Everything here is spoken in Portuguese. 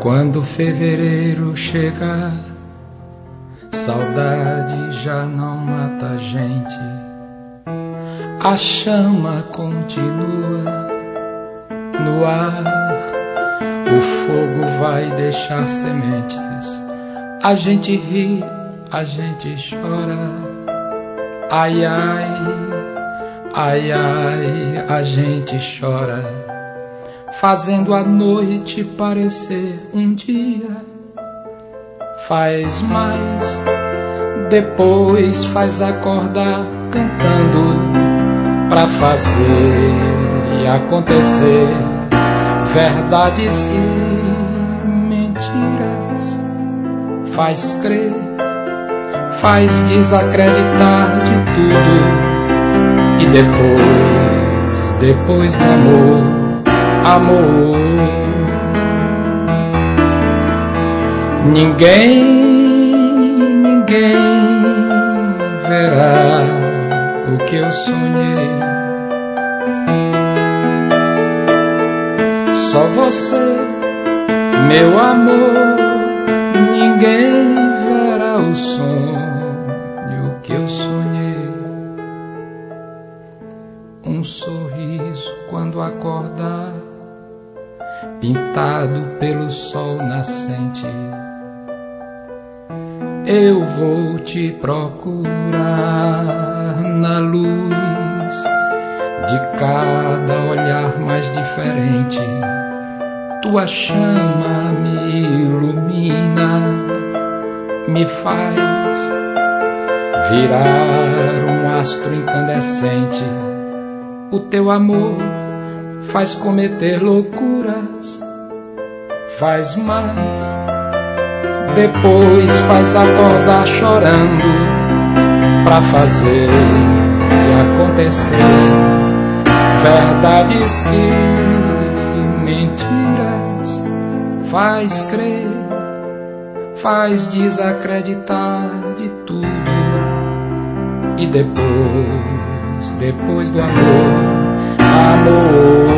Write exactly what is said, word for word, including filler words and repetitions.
Quando fevereiro chegar, saudade já não mata a gente. A chama continua no ar, o fogo vai deixar sementes. A gente ri, a gente chora. Ai, ai, ai, ai, a gente chora, fazendo a noite parecer um dia. Faz mais, depois faz acordar cantando, pra fazer e acontecer verdades e mentiras. Faz crer, faz desacreditar de tudo. E depois, depois do amor, amor. Ninguém, ninguém verá o que eu sonhei. Só você, meu amor. Ninguém verá o sonho que eu sonhei. Um sorriso quando acordar, pintado pelo sol nascente. Eu vou te procurar na luz de cada olhar mais diferente. Tua chama me ilumina, me faz virar um astro incandescente. O teu amor faz cometer loucuras, faz mais, depois faz acordar chorando, pra fazer e acontecer verdades e mentiras. Faz crer, faz desacreditar de tudo. E depois, depois do amor, amor.